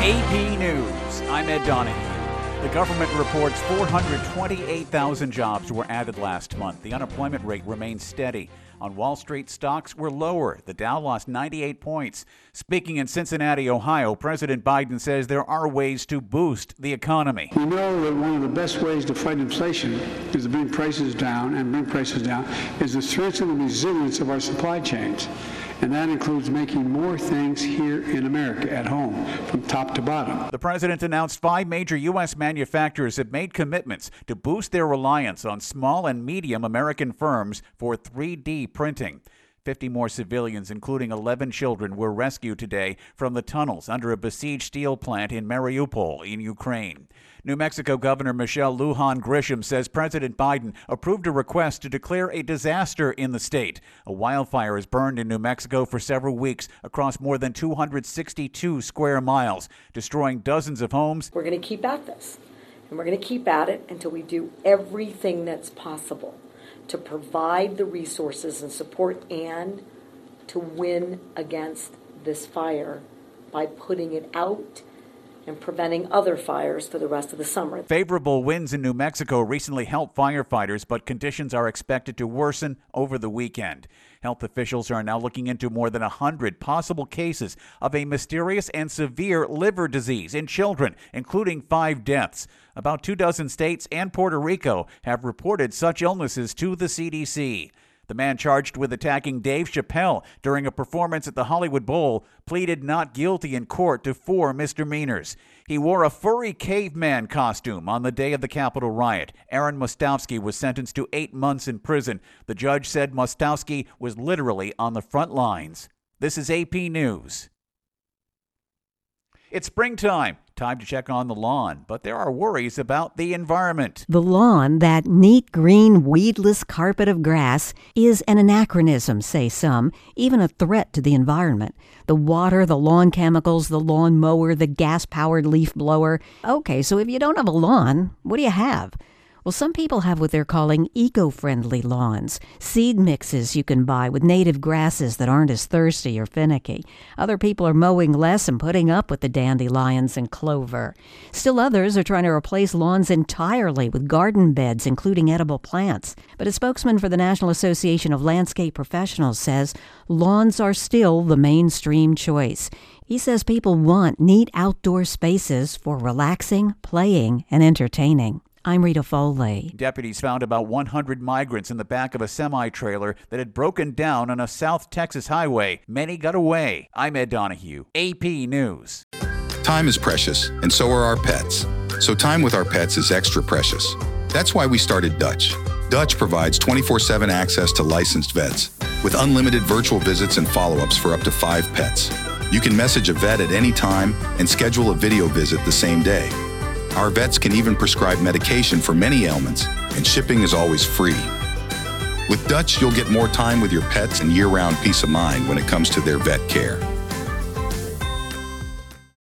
AP News, I'm Ed Donahue. The government reports 428,000 jobs were added last month. The unemployment rate remains steady. On Wall Street, stocks were lower. The Dow lost 98 points. Speaking in Cincinnati, Ohio, President Biden says there are ways to boost the economy. We know that one of the best ways to fight inflation is to bring prices down, is to strengthen the resilience of our supply chains. And that includes making more things here in America at home, from top to bottom. The president announced 5 major U.S. manufacturers have made commitments to boost their reliance on small and medium American firms for 3D printing. 50 more civilians, including 11 children, were rescued today from the tunnels under a besieged steel plant in Mariupol in Ukraine. New Mexico Governor Michelle Lujan Grisham says President Biden approved a request to declare a disaster in the state. A wildfire has burned in New Mexico for several weeks across more than 262 square miles, destroying dozens of homes. We're going to keep at this, and we're going to keep at it until we do everything that's possible to provide the resources and support and to win against this fire by putting it out and preventing other fires for the rest of the summer. Favorable winds in New Mexico recently helped firefighters, but conditions are expected to worsen over the weekend. Health officials are now looking into more than 100 possible cases of a mysterious and severe liver disease in children, including 5 deaths. About 24 states and Puerto Rico have reported such illnesses to the CDC. The man charged with attacking Dave Chappelle during a performance at the Hollywood Bowl pleaded not guilty in court to 4 misdemeanors. He wore a furry caveman costume on the day of the Capitol riot. Aaron Mostowski was sentenced to 8 months in prison. The judge said Mostowski was literally on the front lines. This is AP News. It's springtime. Time to check on the lawn, but there are worries about the environment. The lawn, that neat green weedless carpet of grass, is an anachronism, say some, even a threat to the environment. The water, the lawn chemicals, the lawn mower, the gas-powered leaf blower. Okay, so if you don't have a lawn, what do you have? Well, some people have what they're calling eco-friendly lawns, seed mixes you can buy with native grasses that aren't as thirsty or finicky. Other people are mowing less and putting up with the dandelions and clover. Still others are trying to replace lawns entirely with garden beds, including edible plants. But a spokesman for the National Association of Landscape Professionals says lawns are still the mainstream choice. He says people want neat outdoor spaces for relaxing, playing, and entertaining. I'm Rita Foley. Deputies found about 100 migrants in the back of a semi-trailer that had broken down on a South Texas highway. Many got away. I'm Ed Donahue, AP News. Time is precious, and so are our pets. So time with our pets is extra precious. That's why we started Dutch. Dutch provides 24/7 access to licensed vets with unlimited virtual visits and follow-ups for up to 5 pets. You can message a vet at any time and schedule a video visit the same day. Our vets can even prescribe medication for many ailments, and shipping is always free. With Dutch, you'll get more time with your pets and year-round peace of mind when it comes to their vet care.